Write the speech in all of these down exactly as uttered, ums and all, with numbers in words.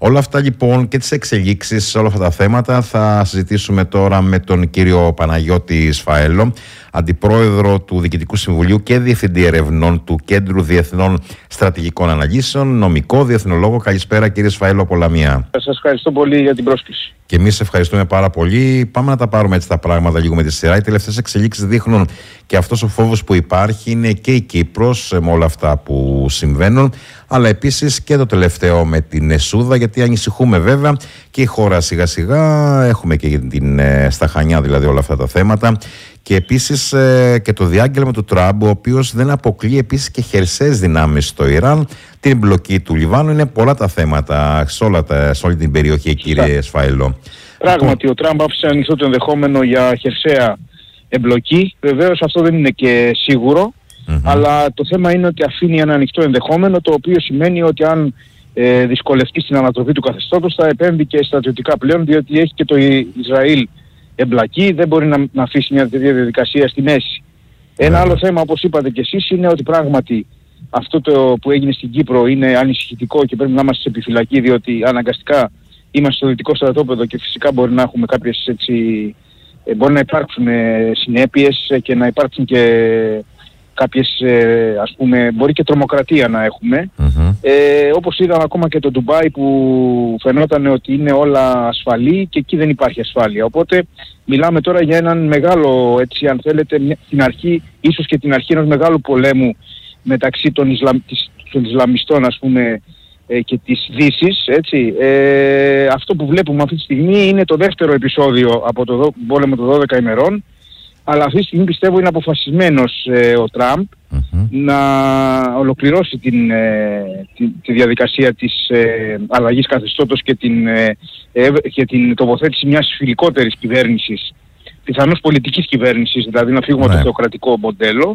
Όλα αυτά λοιπόν και τις εξελίξεις σε όλα αυτά τα θέματα θα συζητήσουμε τώρα με τον κύριο Παναγιώτη Σφαέλο, Αντιπρόεδρο του Διοικητικού Συμβουλίου και Διευθυντή Ερευνών του Κέντρου Διεθνών Στρατηγικών Αναλύσεων, νομικό, διεθνολόγο. Καλησπέρα κύριε Σφαέλο από Λαμία. Σας ευχαριστώ πολύ για την πρόσκληση. Και εμείς ευχαριστούμε πάρα πολύ. Πάμε να τα πάρουμε έτσι τα πράγματα λίγο με τη σειρά. Οι τελευταίες εξελίξεις δείχνουν και αυτός ο φόβος που υπάρχει είναι και η Κύπρος με όλα αυτά που συμβαίνουν, αλλά επίσης και το τελευταίο με την Εσούδα, γιατί ανησυχούμε βέβαια και η χώρα σιγά σιγά, έχουμε και την, στα Χανιά δηλαδή όλα αυτά τα θέματα. Και επίσης ε, και το διάγγελμα του Τραμπ, ο οποίος δεν αποκλεί επίσης και χερσαίες δυνάμεις στο Ιράν, την εμπλοκή του Λιβάνου. Είναι πολλά τα θέματα σε, όλα τα, σε όλη την περιοχή, κύριε Σφαέλο. Πράγματι, ο Τραμπ άφησε ανοιχτό το ενδεχόμενο για χερσαία εμπλοκή. Βεβαίως αυτό δεν είναι και σίγουρο, mm-hmm. αλλά το θέμα είναι ότι αφήνει ένα ανοιχτό ενδεχόμενο, το οποίο σημαίνει ότι αν ε, δυσκολευτεί στην ανατροπή του καθεστώτος θα επέμβει και στρατιωτικά πλέον, διότι έχει και το Ισραήλ εμπλακεί, δεν μπορεί να, να αφήσει μια τέτοια διαδικασία στη μέση. Ένα άλλο θέμα, όπως είπατε και εσείς, είναι ότι πράγματι αυτό το που έγινε στην Κύπρο είναι ανησυχητικό και πρέπει να είμαστε σε επιφυλακή, διότι αναγκαστικά είμαστε στο δυτικό στρατόπεδο και φυσικά μπορεί να έχουμε κάποιες έτσι, μπορεί να υπάρξουν συνέπειες και να υπάρξουν και κάποιες, ας πούμε, μπορεί και τρομοκρατία να έχουμε. Mm-hmm. Ε, όπως είδαμε ακόμα και το Ντουμπάι που φαινόταν ότι είναι όλα ασφαλή και εκεί δεν υπάρχει ασφάλεια. Οπότε μιλάμε τώρα για έναν μεγάλο, έτσι αν θέλετε, την αρχή, ίσως και την αρχή ενός μεγάλου πολέμου μεταξύ των, Ισλαμ, της, των Ισλαμιστών, ας πούμε, ε, και της Δύσης, έτσι. Ε, αυτό που βλέπουμε αυτή τη στιγμή είναι το δεύτερο επεισόδιο από το πόλεμο των δώδεκα ημερών. Αλλά αυτή τη στιγμή πιστεύω είναι αποφασισμένος ε, ο Τραμπ mm-hmm. να ολοκληρώσει την, ε, τη, τη διαδικασία της ε, αλλαγής καθεστώτος και την, ε, ε, και την τοποθέτηση μιας φιλικότερης κυβέρνησης, πιθανώς πολιτικής κυβέρνησης, δηλαδή να φύγουμε από yeah. το θεοκρατικό μοντέλο.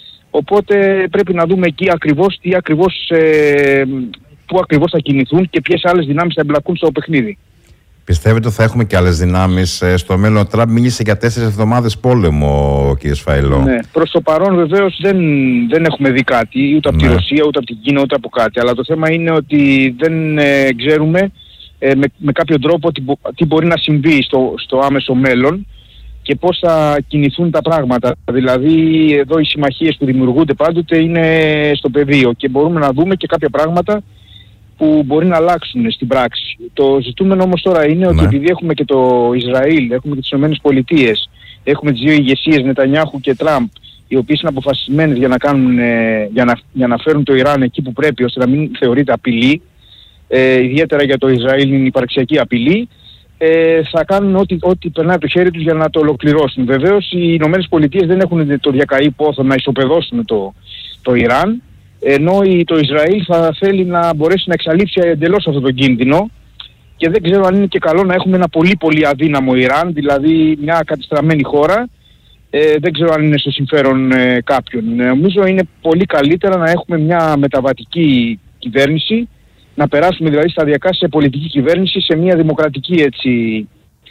Οπότε πρέπει να δούμε εκεί ακριβώς, τι ακριβώς, ε, πού ακριβώς θα κινηθούν και ποιες άλλες δυνάμεις θα εμπλακούν στο παιχνίδι. Πιστεύετε ότι θα έχουμε και άλλες δυνάμεις στο μέλλον? Ο Τραμπ μίλησε για τέσσερις εβδομάδες πόλεμο, κύριε Σφαέλο. Ναι, προς το παρόν βεβαίως δεν, δεν έχουμε δει κάτι, ούτε από ναι. τη Ρωσία, ούτε από την Κίνα, ούτε από κάτι. Αλλά το θέμα είναι ότι δεν ε, ξέρουμε ε, με, με κάποιο τρόπο τι, τι μπορεί να συμβεί στο, στο άμεσο μέλλον και πώς θα κινηθούν τα πράγματα. Δηλαδή εδώ οι συμμαχίες που δημιουργούνται πάντοτε είναι στο πεδίο και μπορούμε να δούμε και κάποια πράγματα που μπορεί να αλλάξουν στην πράξη. Το ζητούμενο όμως τώρα είναι ότι ναι. επειδή έχουμε και το Ισραήλ, έχουμε και τις Ηνωμένες Πολιτείες, έχουμε τις δύο ηγεσίες Νετανιάχου και Τραμπ, οι οποίες είναι αποφασισμένες για να, κάνουν, για να, για να φέρουν το Ιράν εκεί που πρέπει, ώστε να μην θεωρείται απειλή, ε, ιδιαίτερα για το Ισραήλ είναι υπαρξιακή απειλή, ε, θα κάνουν ό,τι, ό,τι περνάει από το χέρι τους για να το ολοκληρώσουν. Βεβαίως οι Ηνωμένες Πολιτείες δεν έχουν το διακαή πόθο να ισοπεδώσουν το, το Ιράν, ενώ το Ισραήλ θα θέλει να μπορέσει να εξαλείψει εντελώς αυτόν τον κίνδυνο και δεν ξέρω αν είναι και καλό να έχουμε ένα πολύ πολύ αδύναμο Ιράν, δηλαδή μια κατεστραμμένη χώρα. Ε, δεν ξέρω αν είναι στο συμφέρον ε, κάποιον. Ε, νομίζω είναι πολύ καλύτερα να έχουμε μια μεταβατική κυβέρνηση, να περάσουμε δηλαδή σταδιακά σε πολιτική κυβέρνηση, σε μια δημοκρατική έτσι,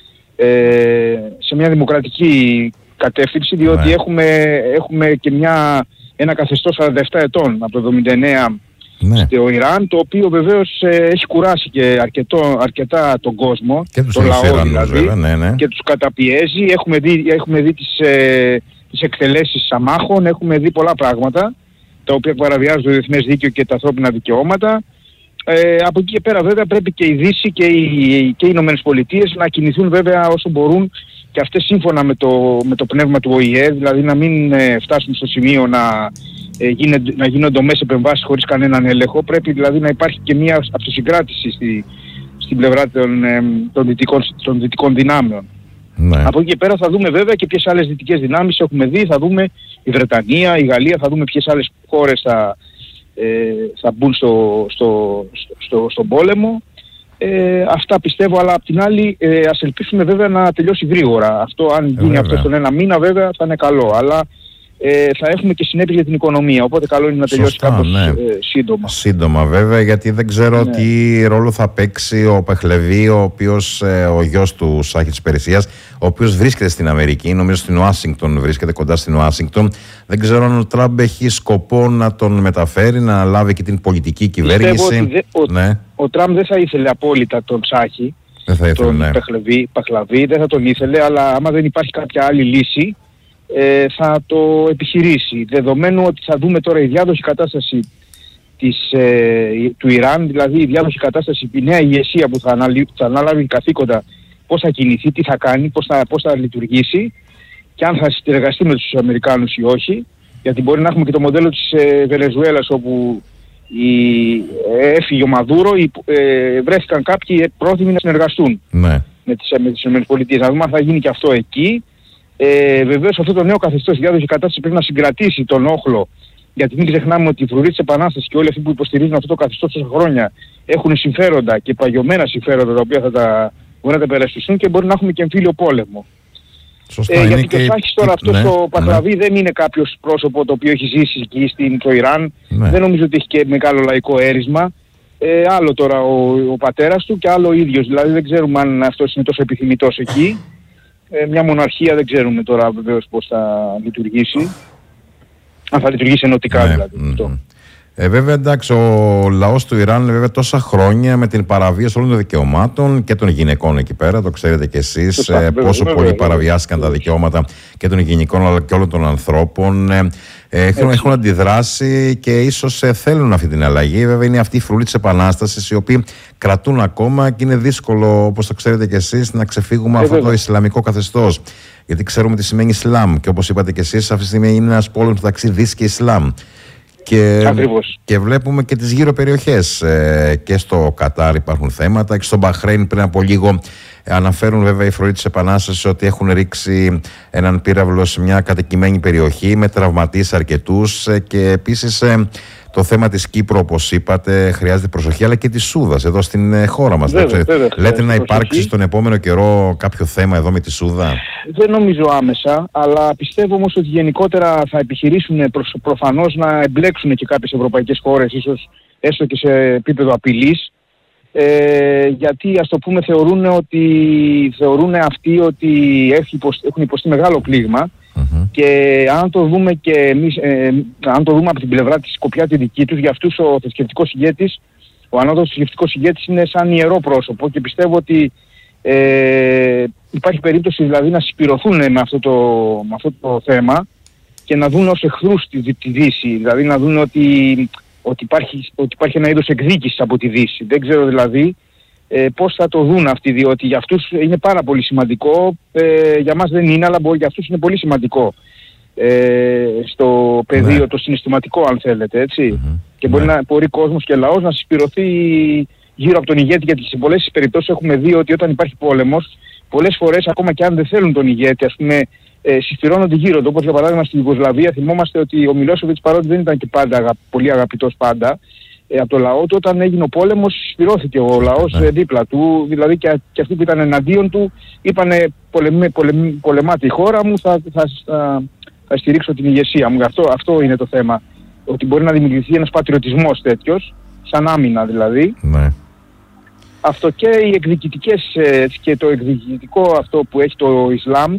ε, σε μια δημοκρατική κατεύθυνση, διότι yeah. έχουμε, έχουμε και μια... ένα καθεστώς σαράντα επτά ετών από το εβδομήντα εννέα ναι. στο Ιράν, το οποίο βεβαίως ε, έχει κουράσει και αρκετό, αρκετά τον κόσμο, και τους τον λαό δηλαδή, βέβαια, ναι, ναι. και τους καταπιέζει. Έχουμε δει, έχουμε δει τις, ε, τις εκτελέσεις αμάχων, έχουμε δει πολλά πράγματα, τα οποία παραβιάζουν το διεθνές δίκαιο και τα ανθρώπινα δικαιώματα. Ε, από εκεί και πέρα βέβαια πρέπει και η Δύση και οι, και οι Ηνωμένες Πολιτείες να κινηθούν βέβαια όσο μπορούν και αυτές σύμφωνα με το, με το πνεύμα του Ο Η Ε, δηλαδή να μην ε, φτάσουν στο σημείο να, ε, γίνε, να γίνονται ομές επεμβάσεις χωρίς κανέναν έλεγχο. Πρέπει δηλαδή να υπάρχει και μια αυτοσυγκράτηση στη, στην πλευρά των, ε, των, δυτικών, των δυτικών δυνάμεων. Ναι. Από εκεί και πέρα θα δούμε βέβαια και ποιες άλλες δυτικές δυνάμεις έχουμε δει, θα δούμε η Βρετανία, η Γαλλία, θα δούμε ποιες άλλες χώρες θα, ε, θα μπουν στο, στο, στο, στο, στον πόλεμο. Ε, αυτά πιστεύω, αλλά απ' την άλλη ε, ας ελπίσουμε βέβαια να τελειώσει γρήγορα. Αυτό αν γίνει αυτό στον ένα μήνα βέβαια θα είναι καλό, αλλά ε, θα έχουμε και συνέπειες για την οικονομία. Οπότε καλό είναι να τελειώσει Σωστά, κάπως ναι. ε, σύντομα. Σύντομα βέβαια, γιατί δεν ξέρω Ναι. τι ρόλο θα παίξει ο Πεχλεβί, ο οποίος, ε, ο γιος του Σάχη της Περσίας, ο οποίος βρίσκεται στην Αμερική, νομίζω στην Ουάσιγκτον, βρίσκεται κοντά στην Ουάσιγκτον. Δεν ξέρω αν ο Τραμπ έχει σκοπό να τον μεταφέρει, να λάβει και την πολιτική κυβέρνηση. Δε, ο, ναι. ο Τραμπ δεν θα ήθελε απόλυτα τον Σάχη, δεν θα ήθελε, τον ναι. Πεχλεβί, Παχλαβί, δεν θα τον ήθελε, αλλά άμα δεν υπάρχει κάποια άλλη λύση, ε, θα το επιχειρήσει. Δεδομένου ότι θα δούμε τώρα η διάδοχη κατάσταση της, ε, του Ιράν, δηλαδή η διάδοχη κατάσταση, η νέα ηγεσία που θα, αναλύ, θα αναλάβει καθήκοντα, πώς θα κινηθεί, τι θα κάνει, πώς θα, πώς θα λειτουργήσει και αν θα συνεργαστεί με τους Αμερικάνους ή όχι, γιατί μπορεί να έχουμε και το μοντέλο της ε, Βενεζουέλας, όπου η, ε, έφυγε ο Μαδούρο, η, ε, βρέθηκαν κάποιοι πρόθυμοι να συνεργαστούν ναι. με τις, με τις ΗΠΑ. Να δούμε αν θα γίνει και αυτό εκεί. Ε, βεβαίως αυτό το νέο καθεστώς, η διάδοχη κατάσταση πρέπει να συγκρατήσει τον όχλο, γιατί μην ξεχνάμε ότι οι φρουροί της Επανάστασης και όλοι αυτοί που υποστηρίζουν αυτό το καθεστώς τόσα χρόνια έχουν συμφέροντα και παγιωμένα συμφέροντα τα οποία θα τα, μπορεί να τα υπερασπιστούν και μπορεί να έχουμε και εμφύλιο πόλεμο. Σωστά, ε, είναι γιατί και... το Σάχης τώρα αυτό ναι, το Παχλαβί ναι. δεν είναι κάποιος πρόσωπο το οποίο έχει ζήσει εκεί στην, στο Ιράν. Ναι. Δεν νομίζω ότι έχει και μεγάλο λαϊκό έρισμα. Ε, άλλο τώρα ο, ο πατέρας του και άλλο ο ίδιος. Δηλαδή δεν ξέρουμε αν αυτός είναι τόσο επιθυμητός εκεί. Ε, μια μοναρχία δεν ξέρουμε τώρα βεβαίως πώς θα λειτουργήσει. Αν θα λειτουργήσει ενωτικά ναι. δηλαδή. Mm-hmm. Αυτό. Ε, βέβαια, εντάξει, ο λαός του Ιράν βέβαια τόσα χρόνια με την παραβίαση όλων των δικαιωμάτων και των γυναικών εκεί πέρα, το ξέρετε κι εσείς, Σωστά, ε, βέβαια, πόσο βέβαια, πολύ βέβαια, παραβιάστηκαν βέβαια. τα δικαιώματα και των γυναικών αλλά και όλων των ανθρώπων. Ε, ε, έχουν, έχουν αντιδράσει και ίσως ε, θέλουν αυτή την αλλαγή. Βέβαια, είναι αυτή η φρουρή της Επανάστασης, οι οποίοι κρατούν ακόμα και είναι δύσκολο, όπως το ξέρετε κι εσείς, να ξεφύγουμε ε, αυτό βέβαια. το Ισλαμικό καθεστώς. Γιατί ξέρουμε τι σημαίνει Ισλάμ και όπως είπατε κι εσείς, αυτή τη στιγμή είναι ένας πόλεμος μεταξύ Δύσης και Ισλάμ. Και, και βλέπουμε και τις γύρω περιοχές. Ε, και στο Κατάρ υπάρχουν θέματα και στο Μπαχρέιν πριν από λίγο ε, αναφέρουν βέβαια οι φρουροί της Επανάστασης ότι έχουν ρίξει έναν πύραυλο σε μια κατοικημένη περιοχή με τραυματίες αρκετούς ε, και επίσης ε, το θέμα της Κύπρου, όπως είπατε, χρειάζεται προσοχή, αλλά και της Σούδας εδώ στην ε, χώρα μας. Βέβαια, βέβαια, λέτε να υπάρξει προσοχή. στον επόμενο καιρό κάποιο θέμα εδώ με τη Σούδα? Δεν νομίζω άμεσα, αλλά πιστεύω όμως ότι γενικότερα θα επιχειρήσουν προς, προφανώς να εμπλέξουν και κάποιες ευρωπαϊκές χώρες, ίσως έστω και σε επίπεδο απειλής, ε, γιατί ας το πούμε θεωρούν, ότι, θεωρούν αυτοί ότι έχουν υποστεί μεγάλο πλήγμα. Mm-hmm. Και αν το δούμε και εμείς, ε, αν το δούμε από την πλευρά της σκοπιά τη δική τους, για αυτούς ο θρησκευτικός ηγέτης, ο ανώτατος θρησκευτικός ηγέτης είναι σαν ιερό πρόσωπο και πιστεύω ότι ε, υπάρχει περίπτωση δηλαδή να συσπηρωθούν με αυτό το, με αυτό το θέμα και να δουν ως εχθρούς τη, τη Δύση, δηλαδή να δουν ότι, ότι, υπάρχει, ότι υπάρχει ένα είδος εκδίκησης από τη Δύση. Δεν ξέρω δηλαδή Ε, πώς θα το δουν αυτοί, διότι για αυτούς είναι πάρα πολύ σημαντικό, ε, για μας δεν είναι, αλλά μπορεί, για αυτούς είναι πολύ σημαντικό ε, στο πεδίο, ναι. το συναισθηματικό αν θέλετε, έτσι. Mm-hmm. Και μπορεί, ναι. να, μπορεί κόσμος και λαός να συσπηρωθεί γύρω από τον ηγέτη, γιατί σε πολλές περιπτώσεις έχουμε δει ότι όταν υπάρχει πόλεμος, πολλές φορές ακόμα και αν δεν θέλουν τον ηγέτη, ας πούμε, ε, συσπηρώνονται γύρω του. Όπως για παράδειγμα στη Ιουγκοσλαβία θυμόμαστε ότι ο Μιλόσεβιτς, παρότι δεν ήταν και πάντα αγα, πολύ αγαπητός πάντα, Ε, από το λαό του, όταν έγινε ο πόλεμος συσπηρώθηκε ο λαός ναι. δίπλα του, δηλαδή και, και αυτοί που ήταν εναντίον του είπανε πολεμ, πολεμ, πολεμάτε η χώρα μου, θα, θα, θα, θα στηρίξω την ηγεσία μου. Αυτό, αυτό είναι το θέμα, ότι μπορεί να δημιουργηθεί ένας πατριωτισμός τέτοιος, σαν άμυνα δηλαδή. Ναι. Αυτό και οι εκδικητικές και το εκδικητικό αυτό που έχει το Ισλάμ,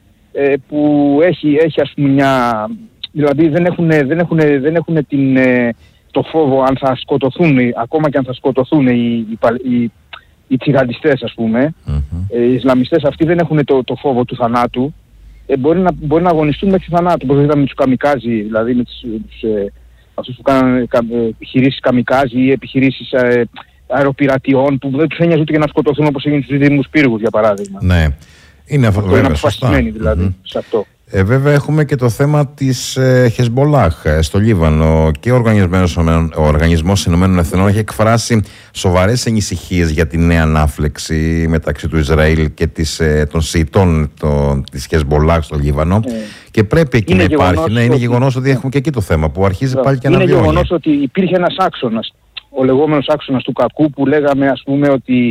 που έχει, έχει ας πούμε μια, δηλαδή δεν έχουν, δεν έχουν, δεν έχουν την το φόβο αν θα σκοτωθούν, ακόμα και αν θα σκοτωθούν οι, οι, οι, οι τσιγαντιστές ας πούμε, mm-hmm. οι Ισλαμιστές αυτοί δεν έχουν το, το φόβο του θανάτου, ε, μπορεί, να, μπορεί να αγωνιστούν μέχρι θανάτου, όπως είδαμε με τους καμικάζι, δηλαδή με τους, τους, ε, αυτούς που κάνουν ε, επιχειρήσεις καμικάζι ή επιχειρήσεις ε, αεροπειρατιών που δεν τους ένοιαζε ούτε για να σκοτωθούν, όπως έγινε στους Δήμους Πύργους για παράδειγμα. Ναι, είναι αυτό, αυτό είναι αποφασισμένοι δηλαδή mm-hmm. σε αυτό. Ε, βέβαια έχουμε και το θέμα της ε, Χεσμολάχ ε, στο Λίβανο και ο Οργανισμός, ο Οργανισμός Ηνωμένων Εθνών έχει εκφράσει σοβαρές ανησυχίες για τη νέα ανάφλεξη μεταξύ του Ισραήλ και της, ε, των Σιητών το, της Χεσμολάχ στο Λίβανο ε, και πρέπει εκεί να υπάρχει, ναι, είναι ότι... γεγονός ότι έχουμε και εκεί το θέμα που αρχίζει πάλι και αναβιώνει. Είναι γεγονός ότι υπήρχε ένας άξονας, ο λεγόμενος άξονας του κακού που λέγαμε ας πούμε ότι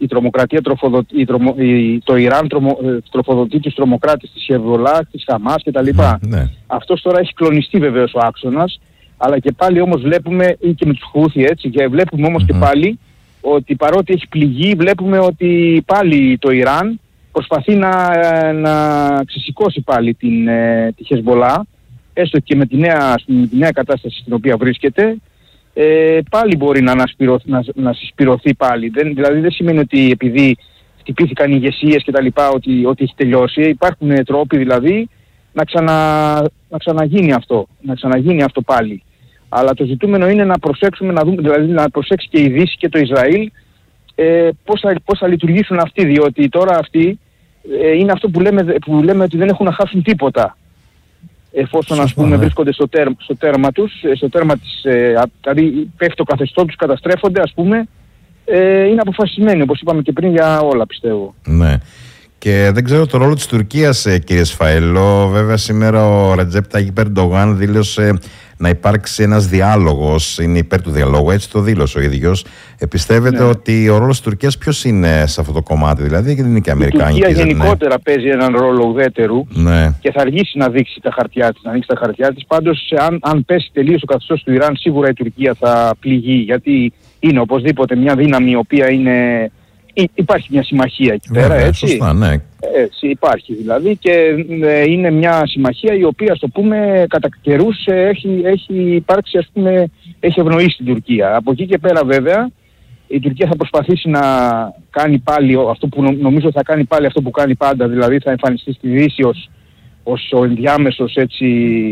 η τρομοκρατία τροφοδοτεί, η τρομο, η, το Ιράν τρομο, τροφοδοτεί τους τρομοκράτες της Χεζμπολάχ, της Χαμάς κτλ. Mm, ναι. Αυτός τώρα έχει κλονιστεί βεβαίως ο άξονας, αλλά και πάλι όμως βλέπουμε, ή και με τους Χούθι έτσι, και βλέπουμε όμως mm-hmm. και πάλι ότι παρότι έχει πληγεί, βλέπουμε ότι πάλι το Ιράν προσπαθεί να, να ξεσηκώσει πάλι την, τη Χεζμπολάχ, έστω και με τη, νέα, με τη νέα κατάσταση στην οποία βρίσκεται. Ε, πάλι μπορεί να, να, να συσπηρωθεί πάλι. Δεν, δηλαδή δεν σημαίνει ότι επειδή χτυπήθηκαν οι ηγεσίες και τα λοιπά ότι, ότι έχει τελειώσει. Υπάρχουν τρόποι δηλαδή να, ξανα, να ξαναγίνει αυτό, να ξαναγίνει αυτό πάλι. Αλλά το ζητούμενο είναι να προσέξουμε, να δούμε, δηλαδή να προσέξει και η Δύση και το Ισραήλ ε, πώς, θα, πώς θα λειτουργήσουν αυτοί, διότι τώρα αυτοί ε, είναι αυτό που λέμε, που λέμε ότι δεν έχουν να χάσουν τίποτα. Εφόσον ας πούμε βρίσκονται στο, τέρ, στο τέρμα τους, στο τέρμα της, ε, δηλαδή πέφτει το καθεστώ τους, καταστρέφονται ας πούμε, ε, είναι αποφασισμένοι όπως είπαμε και πριν για όλα πιστεύω. Ναι. Και δεν ξέρω το ρόλο της Τουρκίας, ε, κύριε Σφαήλο. Βέβαια σήμερα ο Ρετζέπ Ταγιπ Ερντογάν δήλωσε να υπάρξει ένας διάλογος, είναι υπέρ του διαλόγου, έτσι το δήλωσε ο ίδιος. Ε, πιστεύετε ναι. ότι ο ρόλος της Τουρκίας ποιος είναι σε αυτό το κομμάτι, δηλαδή, γιατί είναι και αμερικάνικη? Η Τουρκία γενικότερα ναι. παίζει έναν ρόλο ουδέτερου ναι. και θα αργήσει να δείξει τα χαρτιά της, να ανοίξει τα χαρτιά της. Πάντως, αν, αν πέσει τελείως ο καθεστώς του Ιράν, σίγουρα η Τουρκία θα πληγεί, γιατί είναι οπωσδήποτε μια δύναμη η οποία είναι... Υπάρχει μια συμμαχία εκεί πέρα, Βέβαια, έτσι. Σωστά, ναι. Έτσι, υπάρχει δηλαδή και ε, είναι μια συμμαχία η οποία, ας το πούμε, κατά καιρούς ε, έχει, έχει υπάρξει, ας πούμε, έχει ευνοήσει την Τουρκία. Από εκεί και πέρα βέβαια η Τουρκία θα προσπαθήσει να κάνει πάλι αυτό που νομίζω θα κάνει πάλι αυτό που κάνει πάντα, δηλαδή θα εμφανιστεί στη Δύση ως, ως ο ενδιάμεσος έτσι,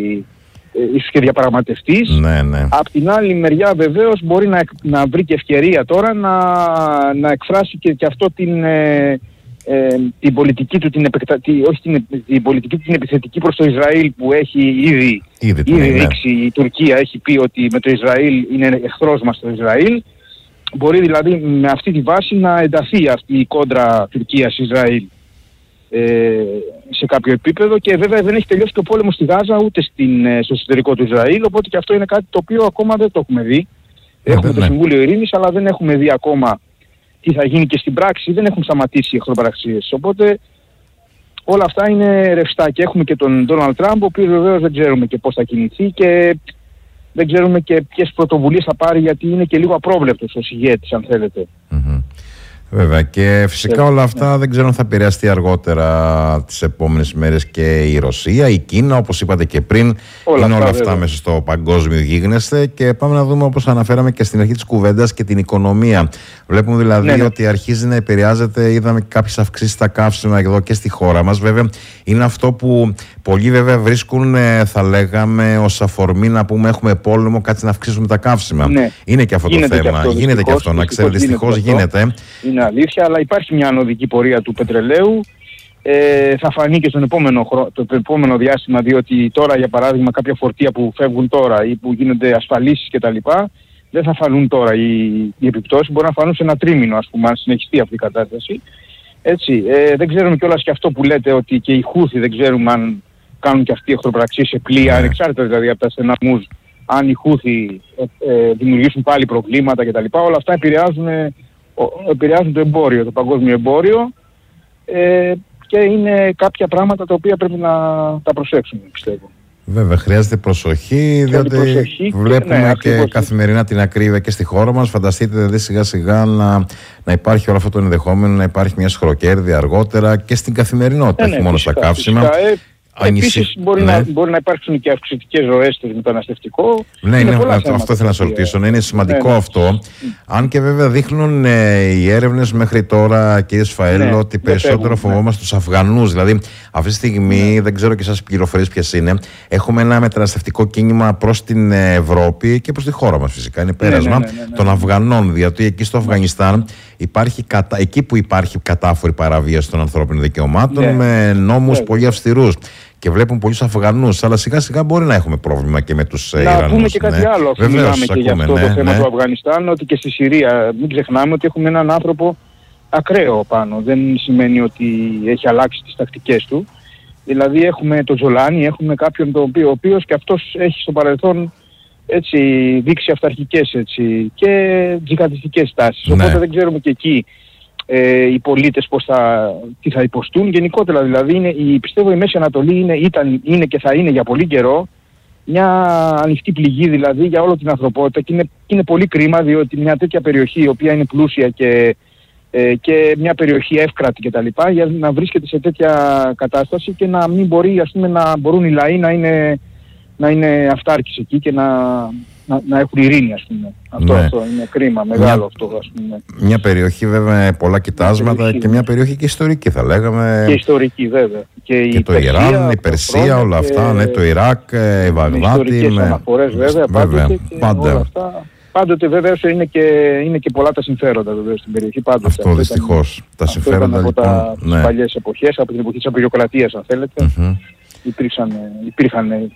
ε, ίσως και διαπραγματευτής. Ναι, ναι. Απ' την άλλη μεριά βεβαίως μπορεί να, να βρει και ευκαιρία τώρα να, να εκφράσει και, και αυτό την... Ε, Ε, την πολιτική του την, επεκτα... όχι την... την πολιτική του την επιθετική προς το Ισραήλ που έχει ήδη, ήδη, ήδη δείξει ναι. η Τουρκία έχει πει ότι με το Ισραήλ είναι εχθρός μας το Ισραήλ. Μπορεί δηλαδή με αυτή τη βάση να ενταθεί αυτή η κόντρα Τουρκίας-Ισραήλ ε, σε κάποιο επίπεδο, και βέβαια δεν έχει τελειώσει και ο πόλεμος στη Γάζα ούτε στην, στο εσωτερικό του Ισραήλ, οπότε και αυτό είναι κάτι το οποίο ακόμα δεν το έχουμε δει. Ναι, έχουμε ναι. το Συμβούλιο Ειρήνης, αλλά δεν έχουμε δει ακόμα τι θα γίνει και στην πράξη. Δεν έχουν σταματήσει οι εχθροπραξίες. Οπότε όλα αυτά είναι ρευστά. Και έχουμε και τον Ντόναλντ Τραμπ, ο οποίος βεβαίως δεν ξέρουμε και πώς θα κινηθεί και δεν ξέρουμε και ποιες πρωτοβουλίες θα πάρει, γιατί είναι και λίγο απρόβλεπτος ως ηγέτης, αν θέλετε. Mm-hmm. Βέβαια, και φυσικά όλα αυτά δεν ξέρω αν θα επηρεαστεί αργότερα τις επόμενες μέρες και η Ρωσία, η Κίνα, όπως είπατε και πριν. Όλα είναι αυτά, όλα αυτά βέβαια. Μέσα στο παγκόσμιο γίγνεσθε, και πάμε να δούμε, όπως αναφέραμε και στην αρχή της κουβέντας, και την οικονομία. Βλέπουμε δηλαδή ναι, ναι. ότι αρχίζει να επηρεάζεται. Είδαμε κάποιες αυξήσεις στα καύσιμα εδώ και στη χώρα μας. Βέβαια, είναι αυτό που πολλοί βέβαια βρίσκουν, θα λέγαμε, ως αφορμή να πούμε έχουμε πόλεμο, κάτσε να αυξήσουμε τα καύσιμα. Ναι. Είναι και αυτό γίνεται το θέμα. Και αυτό, γίνεται και αυτό, να ξέρετε, δυστυχώς γίνεται. Είναι αλήθεια, αλλά υπάρχει μια ανωδική πορεία του πετρελαίου. Ε, θα φανεί και στον επόμενο, χρο... το επόμενο διάστημα, διότι τώρα για παράδειγμα κάποια φορτία που φεύγουν τώρα ή που γίνονται ασφαλίσεις κτλ. Δεν θα φανούν τώρα οι, οι επιπτώσεις, μπορεί να φανούν σε ένα τρίμηνο, ας πούμε, αν συνεχιστεί αυτή η κατάσταση. Έτσι, ε, δεν ξέρουμε κιόλας και αυτό που λέτε, ότι και οι Χούθι δεν ξέρουμε αν κάνουν και αυτοί εχθροπραξίες σε πλοία, ανεξάρτητα δηλαδή από τα στεναρμούς, αν οι Χούθι ε, ε, δημιουργήσουν πάλι προβλήματα κτλ. Όλα αυτά επηρεάζουν, ε, επηρεάζουν το εμπόριο, το παγκόσμιο εμπόριο, ε, και είναι κάποια πράγματα τα οποία πρέπει να τα προσέξουμε, πιστεύω. Βέβαια, χρειάζεται προσοχή, διότι προσοχή βλέπουμε και, ναι, και ακριβώς καθημερινά την ακρίβεια και στη χώρα μας. Φανταστείτε δηλαδή σιγά σιγά να, να υπάρχει όλο αυτό το ενδεχόμενο, να υπάρχει μια σχροκέρδη αργότερα και στην καθημερινότητα, όχι ναι, ναι, μόνο φυσικά, στα καύσιμα. Φυσικά, ε, Επίσης μπορεί, ναι. να, μπορεί να υπάρξουν και αυξητικές ροές στο μεταναστευτικό. Ναι, είναι, αυτό, αυτό θέλω να σας ρωτήσω. Ναι, είναι σημαντικό ναι, αυτό. Ναι. Αν και βέβαια δείχνουν ε, οι έρευνες μέχρι τώρα, κύριε Σφαήλο, ναι, ότι περισσότερο φοβόμαστε ναι. τους Αφγανούς. Δηλαδή, αυτή τη στιγμή, ναι. δεν ξέρω και εσάς πληροφορίες ποιες είναι, έχουμε ένα μεταναστευτικό κίνημα προς την Ευρώπη και προς τη χώρα μας φυσικά. Είναι πέρασμα ναι, ναι, ναι, ναι, ναι. των Αφγανών. Γιατί εκεί στο Αφγανιστάν, υπάρχει κατα... εκεί που υπάρχει κατάφορη παραβίαση των ανθρώπινων δικαιωμάτων, ναι. με νόμους ναι. πολύ αυστηρούς. Και βλέπουν πολλούς Αφγανούς, αλλά σιγά σιγά μπορεί να έχουμε πρόβλημα και με τους Ιρανούς. Να πούμε και κάτι ναι. άλλο, αφού μιλάμε και ακούμε, για αυτό ναι, το θέμα ναι. του Αφγανιστάν, ότι και στη Συρία μην ξεχνάμε ότι έχουμε έναν άνθρωπο ακραίο πάνω. Δεν σημαίνει ότι έχει αλλάξει τις τακτικές του. Δηλαδή έχουμε τον Τζολάνι, έχουμε κάποιον το οποίο, ο οποίος και αυτός έχει στο παρελθόν έτσι, δείξει αυταρχικές έτσι, και τζιχαντιστικές τάσεις. Ναι. Οπότε δεν ξέρουμε και εκεί ε, οι πολίτες πώς θα, τι θα υποστούν. Γενικότερα δηλαδή είναι, η, πιστεύω η Μέση Ανατολή είναι, ήταν, είναι και θα είναι για πολύ καιρό μια ανοιχτή πληγή δηλαδή για όλη την ανθρωπότητα και είναι, είναι πολύ κρίμα διότι μια τέτοια περιοχή η οποία είναι πλούσια και, ε, και μια περιοχή εύκρατη κτλ. Για να βρίσκεται σε τέτοια κατάσταση και να μην μπορεί, ας πούμε, να μπορούν οι λαοί να είναι, να είναι αυτάρκης εκεί και να, να, να έχουν ειρήνη, ας πούμε. Αυτό, ναι. αυτό είναι κρίμα, μεγάλο αυτό, ας πούμε. Μια περιοχή βέβαια με πολλά κοιτάσματα περιοχή, και μια περιοχή και ιστορική θα λέγαμε. Και ιστορική βέβαια. Και, και η το Περσία, Ιράν, η Περσία, όλα αυτά, ναι, το Ιράκ, η Βαγδάτη. Με ιστορικές με... αναφορές βέβαια, βέβαια πάντοτε και πάντα. όλα αυτά. Πάντοτε βέβαια είναι και, είναι και πολλά τα συμφέροντα βέβαια στην περιοχή. Πάντοτε. Αυτό, αυτό δυστυχώς. Τα αυτό συμφέροντα ήταν από λοιπόν. τα Ναι. παλιές εποχές, από την εποχή της απογειοκρατίας αν θέλετε. Mm-hmm. Υπήρξαν, υπήρχαν, ε,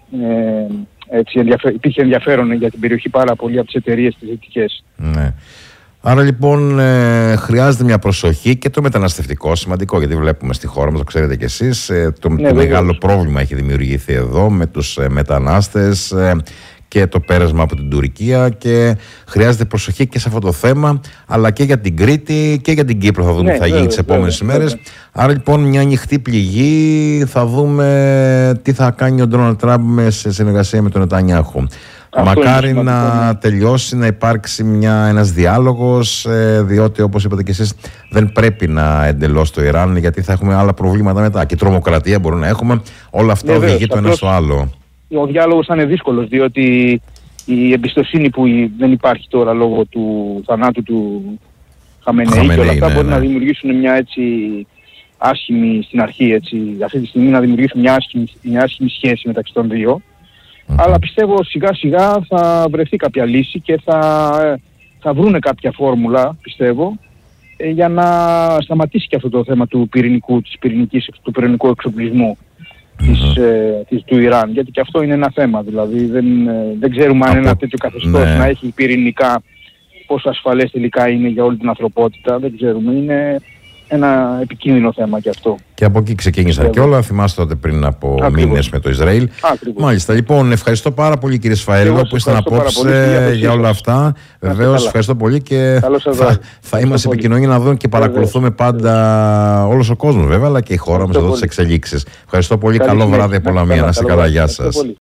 έτσι, ενδιαφέ, υπήρχε ενδιαφέρον για την περιοχή πάρα πολύ από τις εταιρείες τις δυτικές. Ναι. Άρα λοιπόν ε, χρειάζεται μια προσοχή και το μεταναστευτικό, σημαντικό γιατί βλέπουμε στη χώρα μας, το ξέρετε κι εσείς, ε, το, Ναι, το μεγάλο πρόβλημα έχει δημιουργηθεί εδώ με τους ε, μετανάστες ε, και το πέρασμα από την Τουρκία και χρειάζεται προσοχή και σε αυτό το θέμα αλλά και για την Κρήτη και για την Κύπρο θα δούμε ναι, τι θα βέβαια, γίνει τις επόμενες βέβαια, ημέρες. βέβαια. Άρα λοιπόν μια ανοιχτή πληγή, θα δούμε τι θα κάνει ο Ντόναλντ Τραμπ σε συνεργασία με τον Νετανιάχου. Μακάρι να τελειώσει, να υπάρξει μια, ένας διάλογος, ε, διότι όπως είπατε και εσείς δεν πρέπει να εντελώς το Ιράν γιατί θα έχουμε άλλα προβλήματα μετά και τρομοκρατία μπορούμε να έχουμε, όλα αυτά ναι, οδηγεί το ένα στο άλλο. Ο διάλογος θα είναι δύσκολος διότι η εμπιστοσύνη που δεν υπάρχει τώρα λόγω του θανάτου του Χαμενεή και όλα αυτά ναι, μπορεί ναι. να δημιουργήσουν μια έτσι άσχημη στην αρχή έτσι, αυτή τη στιγμή να δημιουργήσουν μια άσχημη, μια άσχημη σχέση μεταξύ των δύο. Mm-hmm. Αλλά πιστεύω σιγά σιγά θα βρεθεί κάποια λύση και θα, θα βρούνε κάποια φόρμουλα, πιστεύω, ε, για να σταματήσει και αυτό το θέμα του πυρηνικού, της πυρηνικής, του πυρηνικού εξοπλισμού mm-hmm. της, ε, της, του Ιράν. Γιατί και αυτό είναι ένα θέμα, δηλαδή δεν, ε, δεν ξέρουμε αν Από... ένα τέτοιο καθεστώς ναι. να έχει πυρηνικά, πόσο ασφαλές τελικά είναι για όλη την ανθρωπότητα, δεν ξέρουμε. Είναι ένα επικίνδυνο θέμα και αυτό. Και από εκεί ξεκίνησαν και όλα. Θυμάστε τότε πριν από μήνες με το Ισραήλ. Ακριβώς. Μάλιστα. Λοιπόν, ευχαριστώ πάρα πολύ κύριε Σφαέλο που ήσταν απόψε για, για όλα αυτά. Βεβαίως, ευχαριστώ πολύ και θα, θα είμαστε σε επικοινωνία να δούμε και παρακολουθούμε πάντα όλος ο κόσμος βέβαια, αλλά και η χώρα μας εδώ τις εξελίξεις. Ευχαριστώ πολύ. Καλό βράδυ από όλα μία. Να είστε καλά. Γεια σας.